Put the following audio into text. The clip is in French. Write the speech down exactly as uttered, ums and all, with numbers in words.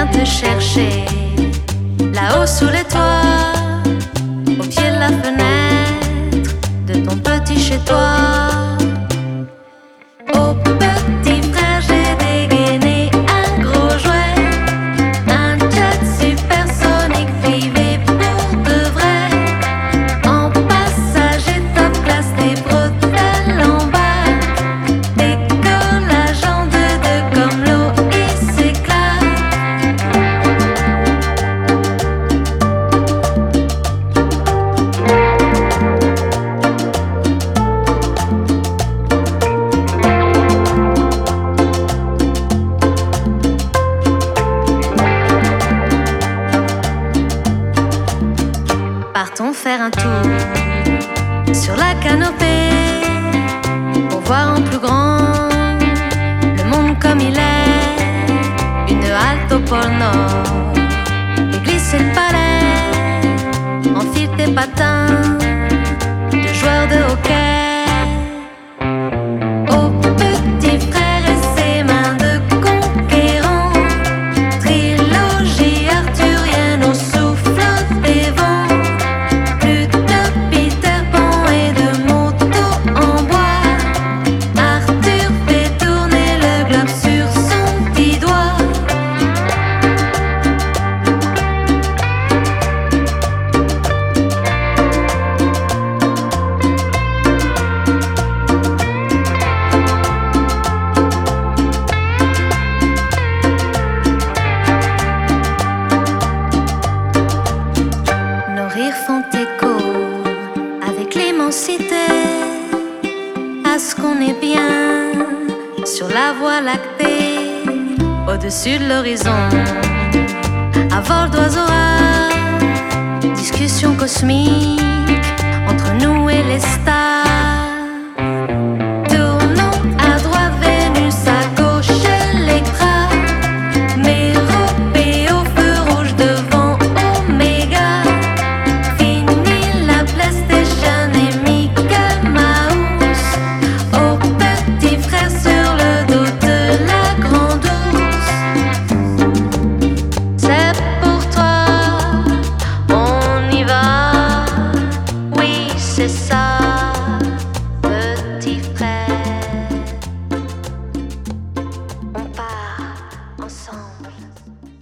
viens te chercher, là-haut sous les toits, au pied de la fenêtre de ton petit chez-toi. Oh petit frère, j'ai dégainé un gros jouet, un jet supersonique privé pour de vrai. En passager top classe, des bretelles en bas, décollage en deux-deux comme l'eau il s'éclate. Partons faire un tour sur la canopée pour voir en plus grand le monde comme il est. Une halte au pôle Nord, l'église et le palais, enfile tes patins de joueurs de hockey. Au petit frère et ses mains de conquérant, trilogie arthurienne au souffle des vents. Plus de Peter Pan et de motos en bois, Arthur fait tourner le globe sur son petit doigt. Nos rires font écho avec l'immensité, à ce qu'on est bien sur la voie lactée, au-dessus de l'horizon, à vol d'oiseau rare, discussion cosmique entre nous et les stars. Tournons à droite Vénus, à gauche Electra, Méropée au feu rouge devant Oméga. Fini la PlayStation et Mickey Mouse, au petit frère sur le dos de la grande ours. C'est pour toi, on y va, oui c'est ça, petit frère, on part ensemble.